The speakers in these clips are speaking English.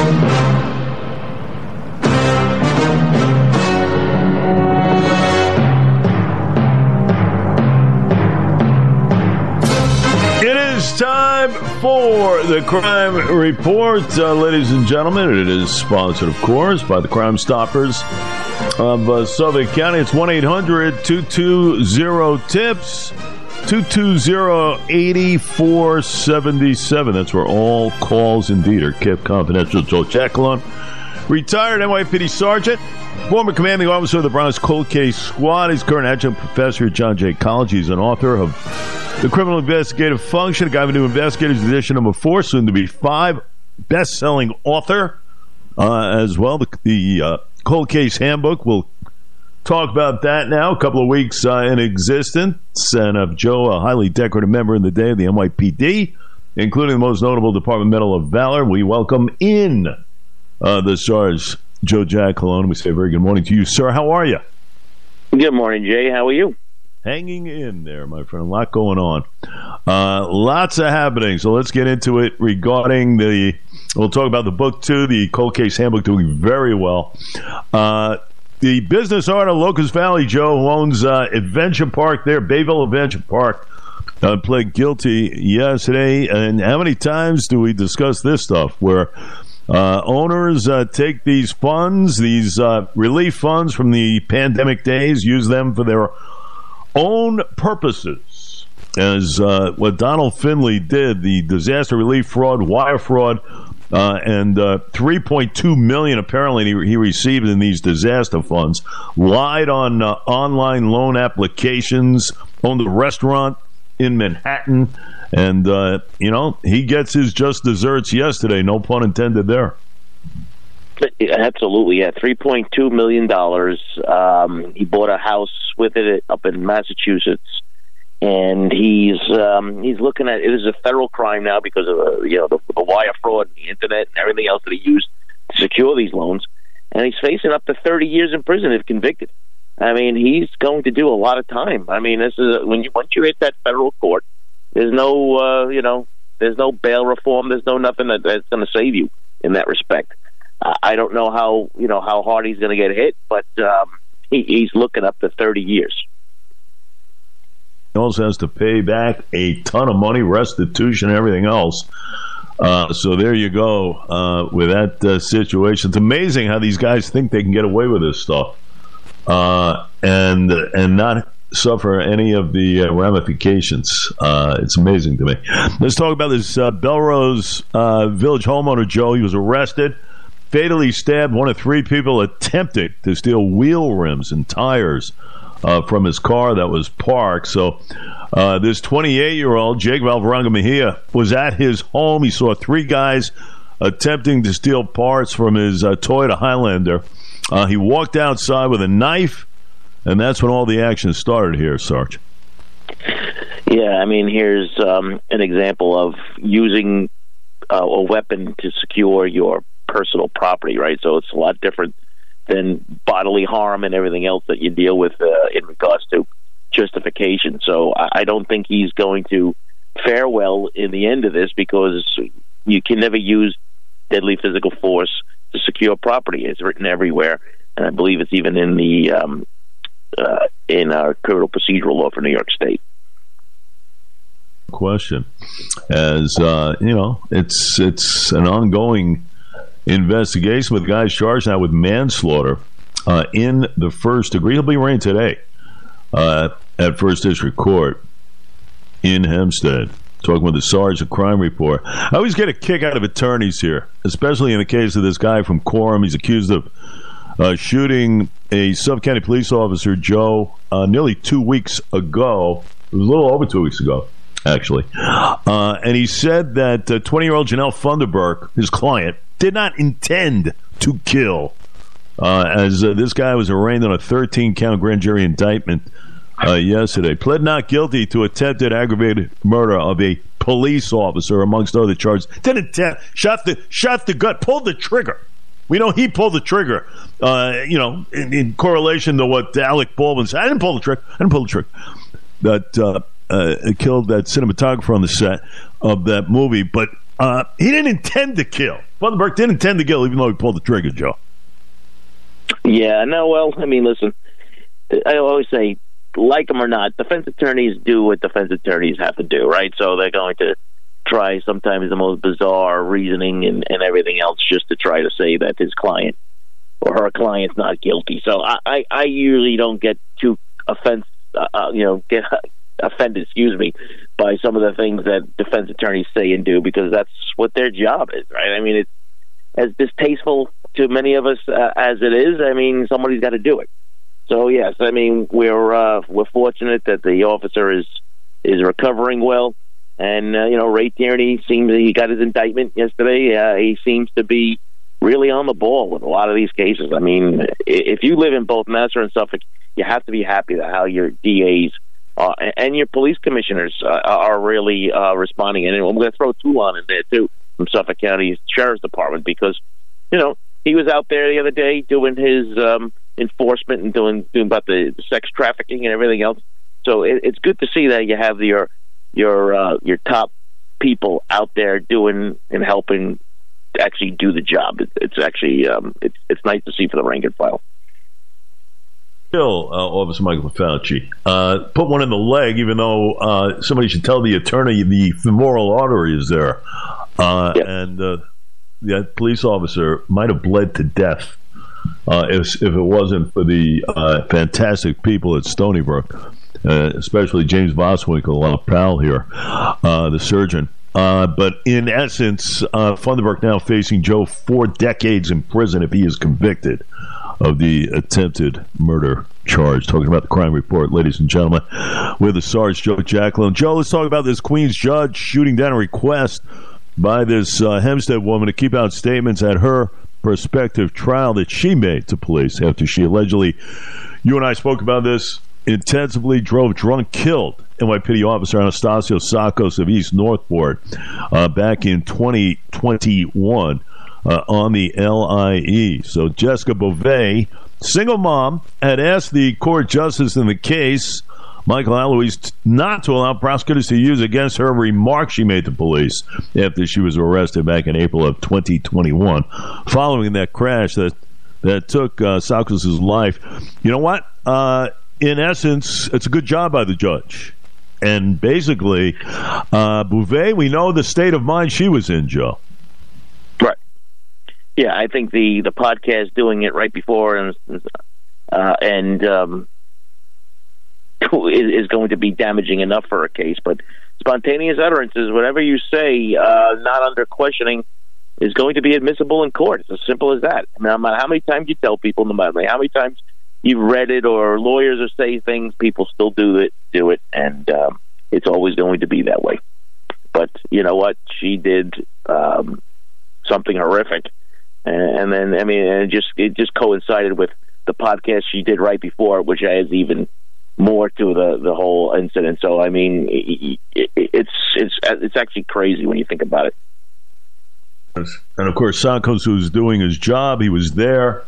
Time for the Crime Report, ladies and gentlemen. It is sponsored, of course, by the Crime Stoppers of Suffolk County. It's 1-800-220-TIPS, 220-8477. That's where all calls indeed are kept confidential. Joe Jackalone, retired NYPD Sergeant, former commanding officer of the Bronx Cold Case Squad. He's current adjunct professor at John Jay College. He's an author of The Criminal Investigative Function, A Guide to Investigators, edition number 4, soon to be 5, best-selling author as well. The Cold Case Handbook, we'll talk about that now. A couple of weeks in existence, and of Joe, a highly decorated member in the day of the NYPD, including the most notable Department Medal of Valor. We welcome in the Sarge, Joe Jackalone. We say a very good morning to you, sir. How are you? Good morning, Jay. How are you? Hanging in there, my friend. A lot going on. Lots of happening. So let's get into it regarding we'll talk about the book, too, the Cold Case Handbook, doing very well. The business owner, Locust Valley Joe, who owns Adventure Park there, Bayville Adventure Park, pled guilty yesterday. And how many times do we discuss this stuff where owners take these funds, these relief funds from the pandemic days, use them for their own purposes, as what Donald Finley did, the disaster relief fraud, wire fraud, and $3.2 million apparently he received in these disaster funds, lied on online loan applications, owned a restaurant in Manhattan, and he gets his just desserts yesterday, no pun intended there. Absolutely, yeah. $3.2 million. He bought a house with it up in Massachusetts, and he's looking at it as a federal crime now because of the wire fraud, and the internet, and everything else that he used to secure these loans. And he's facing up to 30 years in prison if convicted. I mean, he's going to do a lot of time. I mean, this is once you hit that federal court, there's no there's no bail reform. There's no nothing that's going to save you in that respect. I don't know how hard he's going to get hit, but he's looking up to 30 years. He also has to pay back a ton of money, restitution, and everything else. So there you go with that situation. It's amazing how these guys think they can get away with this stuff and not suffer any of the ramifications. It's amazing to me. Let's talk about this Belrose Village homeowner, Joe. He was arrested, fatally stabbed one of 3 people attempting to steal wheel rims and tires from his car that was parked. So this 28-year-old, Jake Valvaranga Mejia, was at his home. He saw 3 guys attempting to steal parts from his Toyota Highlander. He walked outside with a knife, and that's when all the action started here, Sarge. Yeah, I mean, here's an example of using a weapon to secure your personal property, right? So it's a lot different than bodily harm and everything else that you deal with in regards to justification. So I don't think he's going to fare well in the end of this, because you can never use deadly physical force to secure property. It's written everywhere, and I believe it's even in the in our criminal procedural law for New York State. Question, as it's an ongoing investigation with guys charged now with manslaughter in the first degree. He'll be arraigned today at First District Court in Hempstead. Talking with the Sarge, the Crime Report. I always get a kick out of attorneys here, especially in the case of this guy from Quorum. He's accused of shooting a sub-county police officer, Joe, nearly 2 weeks ago. It was a little over 2 weeks ago, actually. And he said that 20-year-old Janelle Funderburk, his client, did not intend to kill, as this guy was arraigned on a 13-count grand jury indictment yesterday. Pled not guilty to attempted aggravated murder of a police officer, amongst other charges. Didn't attempt, shot the gut, pulled the trigger. We know he pulled the trigger, in correlation to what Alec Baldwin said. I didn't pull the trigger. That killed that cinematographer on the set of that movie. But He didn't intend to kill. Funderburk didn't intend to kill, even though he pulled the trigger, Joe. Yeah, no, well, I mean, listen, I always say, like them or not, defense attorneys do what defense attorneys have to do, right? So they're going to try sometimes the most bizarre reasoning and everything else just to try to say that his client or her client's not guilty. So I usually don't get too offended, by some of the things that defense attorneys say and do, because that's what their job is, right? I mean, it's as distasteful to many of us as it is. I mean, somebody's got to do it. So yes, I mean, we're fortunate that the officer is recovering well, and Ray Tierney seems he got his indictment yesterday. He seems to be really on the ball with a lot of these cases. I mean, if you live in both Nassau and Suffolk, you have to be happy that how your DAs and your police commissioners are really responding. And I'm going to throw Toulon in there too, from Suffolk County Sheriff's Department, because he was out there the other day doing his enforcement and doing about the sex trafficking and everything else. So it's good to see that you have your top people out there doing and helping to actually do the job. It's actually it's nice to see for the rank and file. Still, Officer Michael Fauci put one in the leg, even though somebody should tell the attorney the femoral artery is there, and that police officer might have bled to death if it wasn't for the fantastic people at Stony Brook, especially James Boswinkle, our pal here, the surgeon. But in essence, Funderburk now facing Joe 4 decades in prison if he is convicted of the attempted murder charge. Talking about the crime report, ladies and gentlemen, with the Sarge Joe Jacklin. Joe, let's talk about this Queens judge shooting down a request by this Hempstead woman to keep out statements at her prospective trial that she made to police after she allegedly, you and I spoke about this, intensively drove drunk, killed NYPD officer Anastasio Sakos of East Northport back in 2021 on the LIE. So Jessica Beauvais, single mom, had asked the court justice in the case, Michael Alois, not to allow prosecutors to use against her remarks she made to police after she was arrested back in April of 2021 following that crash that took Sakos' life. You know what? In essence, it's a good job by the judge. And basically, Beauvais, we know the state of mind she was in, Joe. Right. Yeah, I think the podcast doing it right before and is going to be damaging enough for a case. But spontaneous utterances, whatever you say, not under questioning, is going to be admissible in court. It's as simple as that. I mean, no matter how many times you tell people, no matter how many times you've read it or lawyers are saying things, people still do it, and it's always going to be that way. But you know what? She did something horrific, and then it just coincided with the podcast she did right before, which has even more to the whole incident. So I mean, it's actually crazy when you think about it. And of course, Sakos was doing his job. He was there.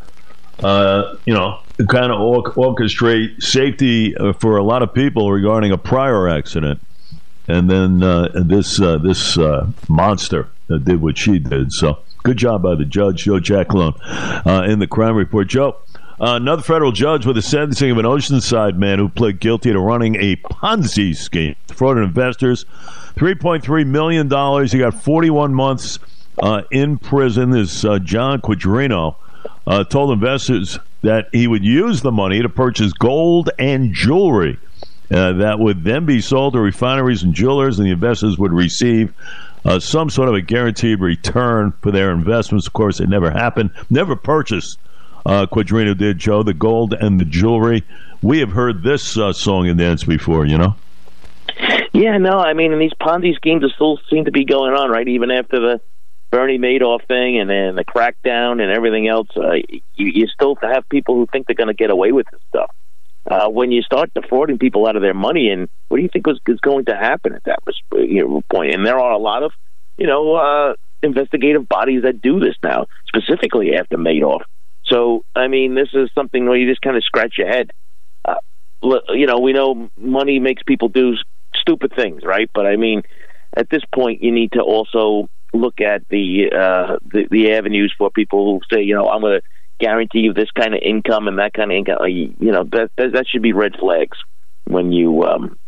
Kind of orchestrate safety for a lot of people regarding a prior accident, and then this monster did what she did. So good job by the judge, Joe Jacklin, in the crime report. Joe, another federal judge with the sentencing of an Oceanside man who pled guilty to running a Ponzi scheme, defrauded investors, $3.3 million. He got 41 months in prison. This John Quadrino told investors that he would use the money to purchase gold and jewelry that would then be sold to refineries and jewelers, and the investors would receive some sort of a guaranteed return for their investments. Of course, it never happened. Never purchased, Quadrino did, Joe, the gold and the jewelry. We have heard this song and dance before, you know? Yeah, no, I mean, and these Ponzi schemes still seem to be going on, right? Even after the Bernie Madoff thing and then the crackdown and everything else, you still have people who think they're going to get away with this stuff. When you start defrauding people out of their money, and what do you think is going to happen at that point? And there are a lot of, investigative bodies that do this now, specifically after Madoff. So, I mean, this is something where you just kind of scratch your head. We know money makes people do stupid things, right? But I mean, at this point, you need to also look at the avenues for people who say, I'm going to guarantee you this kind of income and that kind of income. That should be red flags when you,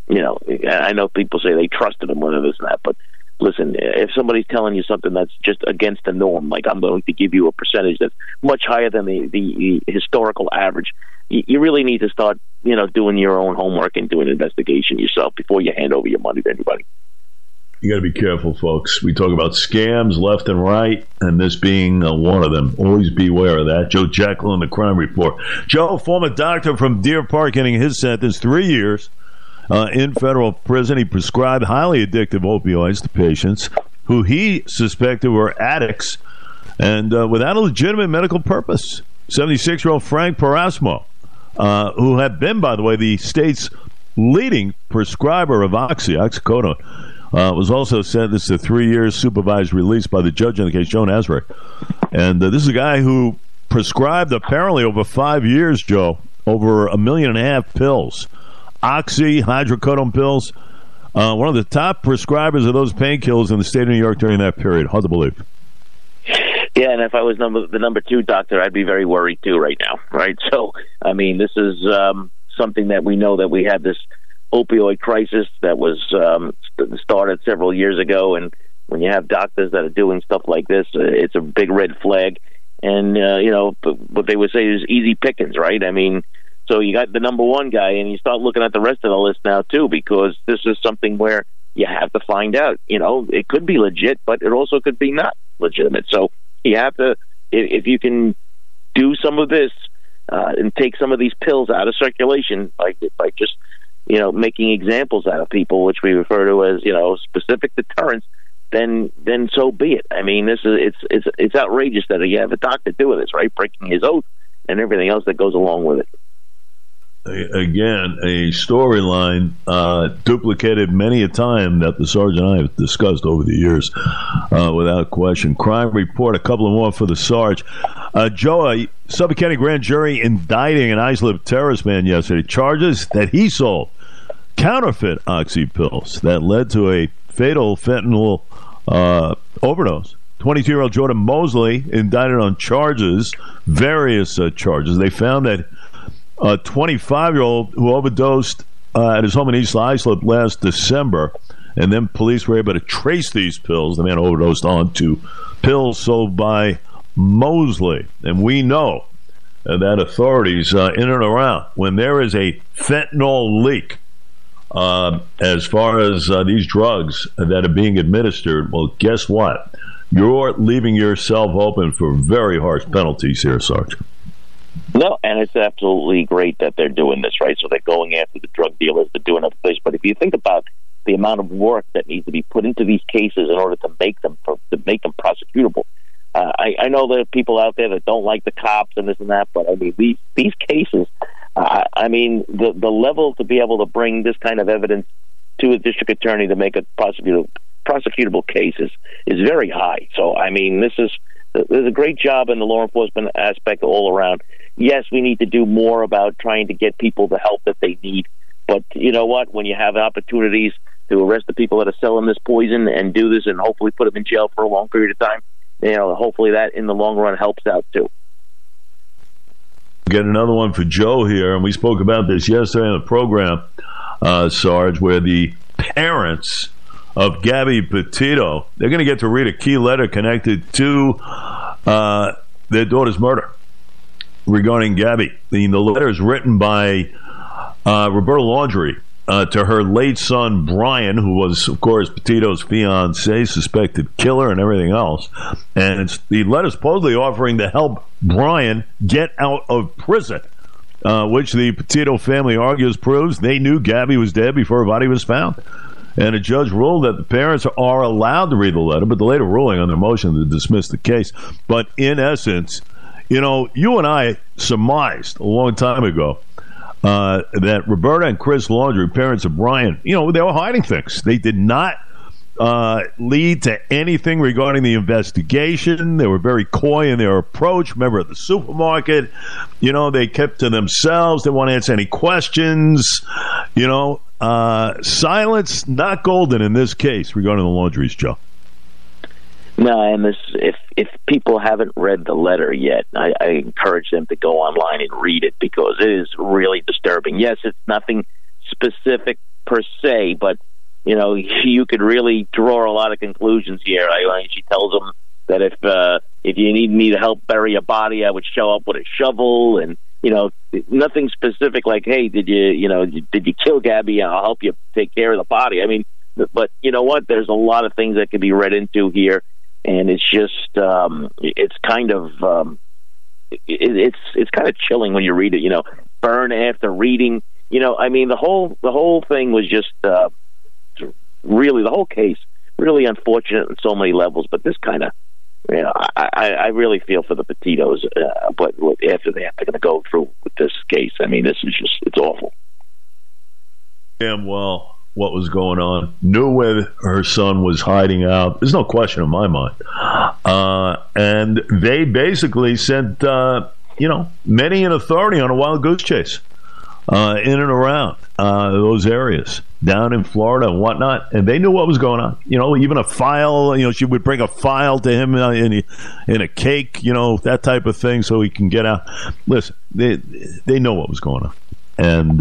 I know people say they trusted them, whether this and that, but listen, if somebody's telling you something that's just against the norm, like I'm going to give you a percentage that's much higher than the historical average, you really need to start, doing your own homework and doing an investigation yourself before you hand over your money to anybody. You got to be careful, folks. We talk about scams left and right, and this being one of them. Always beware of that. Joe Jekyll in the Crime Report. Joe, former doctor from Deer Park, getting his sentence 3 years in federal prison. He prescribed highly addictive opioids to patients who he suspected were addicts and without a legitimate medical purpose. 76-year-old Frank Parasmo, who had been, by the way, the state's leading prescriber of oxycodone, was also sentenced to 3 years supervised release by the judge in the case, Joan Ezra. And this is a guy who prescribed apparently over 5 years, Joe, over 1.5 million pills. Hydrocodone pills. One of the top prescribers of those painkillers in the state of New York during that period. Hard to believe. Yeah, and if I was the number 2 doctor, I'd be very worried too right now, right? So, I mean, this is something that we know that we had this opioid crisis that was started several years ago, and when you have doctors that are doing stuff like this, it's a big red flag. And what they would say is easy pickings, right? I mean, so you got the number 1 guy, and you start looking at the rest of the list now too, because this is something where you have to find out. It could be legit, but it also could be not legitimate. So you have to, if you can do some of this and take some of these pills out of circulation, like just making examples out of people, which we refer to as, specific deterrence, then so be it. I mean, it's outrageous that you have a doctor doing this, right? Breaking his oath and everything else that goes along with it. Again, a storyline duplicated many a time that the Sergeant and I have discussed over the years, without question. Crime Report, a couple of more for the Sarge. Joe, a Suffolk County grand jury indicting an Islip terrorist man yesterday, charges that he sold counterfeit oxy pills that led to a fatal fentanyl overdose. 22-year-old Jordan Mosley indicted on various charges. They found that a 25-year-old who overdosed at his home in East Islip last December, and then police were able to trace these pills. The man overdosed onto pills sold by Mosley. And we know that authorities in and around, when there is a fentanyl leak, as far as these drugs that are being administered, well, guess what? You're leaving yourself open for very harsh penalties here, Sergeant. No, and it's absolutely great that they're doing this, right? So they're going after the drug dealers, they're doing other things. But if you think about the amount of work that needs to be put into these cases in order to make them prosecutable, I know there are people out there that don't like the cops and this and that, but I mean these cases. I mean the level to be able to bring this kind of evidence to a district attorney to make a prosecutable case is very high. So I mean there's a great job in the law enforcement aspect all around. Yes, we need to do more about trying to get people the help that they need. But you know what? When you have opportunities to arrest the people that are selling this poison and do this and hopefully put them in jail for a long period of time, hopefully that in the long run helps out too. Get another one for Joe here, and we spoke about this yesterday on the program, Sarge, where the parents of Gabby Petito, they're going to get to read a key letter connected to their daughter's murder regarding Gabby. The letter is written by Roberta Laundrie to her late son, Brian, who was, of course, Petito's fiancé, suspected killer and everything else. And the letter supposedly offering to help Brian get out of prison, which the Petito family argues proves they knew Gabby was dead before her body was found. And a judge ruled that the parents are allowed to read the letter, but the later ruling on their motion to dismiss the case. But in essence, you and I surmised a long time ago that Roberta and Chris Laundrie, parents of Brian, they were hiding things. They did not lead to anything regarding the investigation. They were very coy in their approach. Remember, at the supermarket, they kept to themselves. They didn't want to answer any questions. Silence not golden in this case regarding the Laundries, Joe. No, and if people haven't read the letter yet, I encourage them to go online and read it, because it is really disturbing. Yes, it's nothing specific per se, but you could really draw a lot of conclusions here. She tells them that if you need me to help bury a body, I would show up with a shovel, and nothing specific like, hey, did you kill Gabby? I'll help you take care of the body. I mean, but you know what? There's a lot of things that can be read into here, and it's just it's kind of it's kind of chilling when you read it. Burn after reading. I mean, the whole thing was just really, the whole case really unfortunate on so many levels. But this kind of, I really feel for the Petitos, but after they're going to go through with this case, I mean, this is just, it's awful. Damn well what was going on. Knew where her son was hiding out. There's no question in my mind. And they basically sent, many in authority on a wild goose chase in and around those areas down in Florida and whatnot, and they knew what was going on. Even a file. She would bring a file to him in a cake. That type of thing, so he can get out. Listen, they know what was going on, and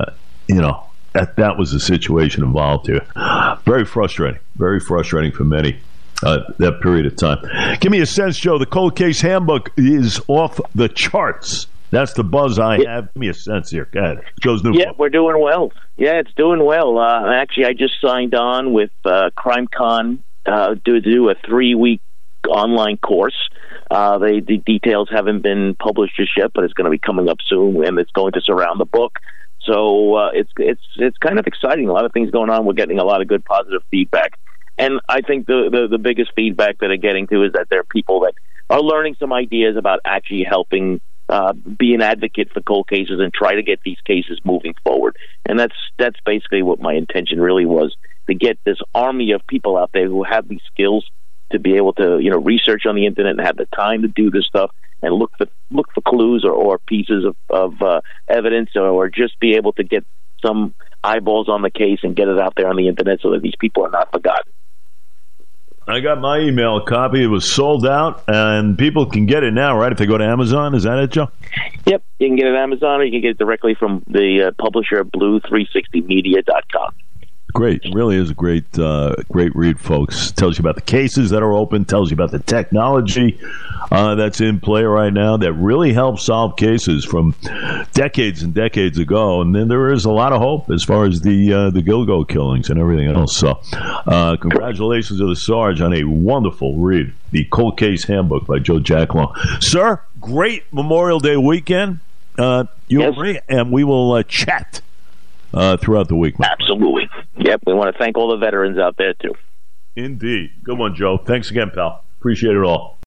that was the situation involved here. Very frustrating for many. That period of time. Give me a sense, Joe. The cold case handbook is off the charts. That's the buzz I have. Give me a sense here. Go ahead. Joe's new. Yeah, we're doing well. Yeah, it's doing well. Actually, I just signed on with CrimeCon to do a 3-week online course. The details haven't been published just yet, but it's going to be coming up soon, and it's going to surround the book. So it's kind of exciting. A lot of things going on. We're getting a lot of good positive feedback, and I think the biggest feedback that I'm getting to is that there are people that are learning some ideas about actually helping be an advocate for cold cases and try to get these cases moving forward. And that's basically what my intention really was, to get this army of people out there who have these skills to be able to research on the internet and have the time to do this stuff and look for clues or pieces of evidence, or just be able to get some eyeballs on the case and get it out there on the internet so that these people are not forgotten. I got my email copy. It was sold out, and people can get it now, right? If they go to Amazon, is that it, Joe? Yep, you can get it on Amazon, or you can get it directly from the publisher, blue360media.com. Great. It really is a great read, folks. Tells you about the cases that are open, tells you about the technology that's in play right now that really helps solve cases from decades and decades ago. And then there is a lot of hope as far as the Gilgo killings and everything else. So congratulations to the Sarge on a wonderful read, The Cold Case Handbook by Joe Jacklon. Sir, great Memorial Day weekend. Yes. And we will chat throughout the week. Absolutely. Yep, we want to thank all the veterans out there, too. Indeed. Good one, Joe. Thanks again, pal. Appreciate it all.